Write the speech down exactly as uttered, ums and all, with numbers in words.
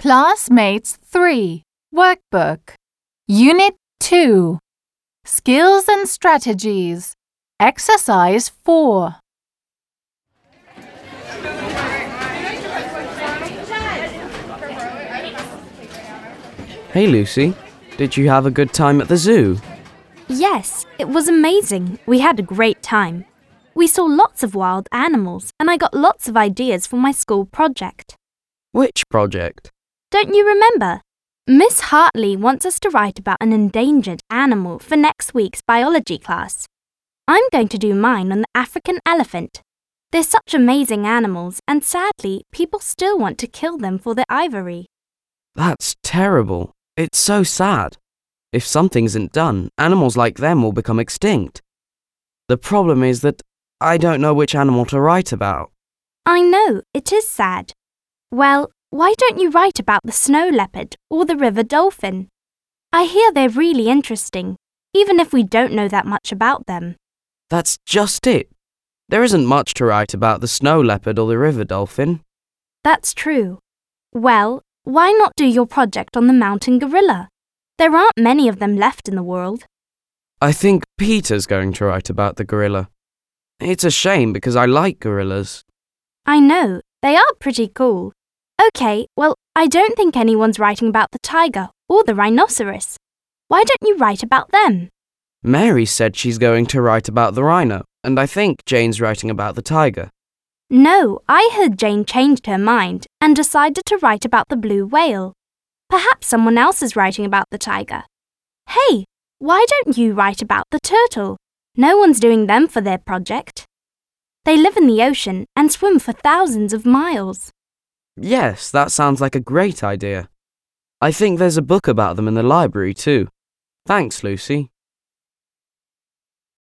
Classmates three, Workbook, Unit two, Skills and Strategies, Exercise four. Hey Lucy, did you have a good time at the zoo? Yes, it was amazing. We had a great time. We saw lots of wild animals and I got lots of ideas for my school project. Which project? Don't you remember? Miss Hartley wants us to write about an endangered animal for next week's biology class. I'm going to do mine on the African elephant. They're such amazing animals and sadly, people still want to kill them for their ivory. That's terrible. It's so sad. If something isn't done, animals like them will become extinct. The problem is that I don't know which animal to write about. I know, it is sad. Well, why don't you write about the snow leopard or the river dolphin? I hear they're really interesting, even if we don't know that much about them. That's just it. There isn't much to write about the snow leopard or the river dolphin. That's true. Well, why not do your project on the mountain gorilla? There aren't many of them left in the world. I think Peter's going to write about the gorilla. It's a shame because I like gorillas. I know, they are pretty cool. Okay, well, I don't think anyone's writing about the tiger or the rhinoceros. Why don't you write about them? Mary said she's going to write about the rhino, and I think Jane's writing about the tiger. No, I heard Jane changed her mind and decided to write about the blue whale. Perhaps someone else is writing about the tiger. Hey, why don't you write about the turtle? No one's doing them for their project. They live in the ocean and swim for thousands of miles. Yes, that sounds like a great idea. I think there's a book about them in the library too. Thanks, Lucy.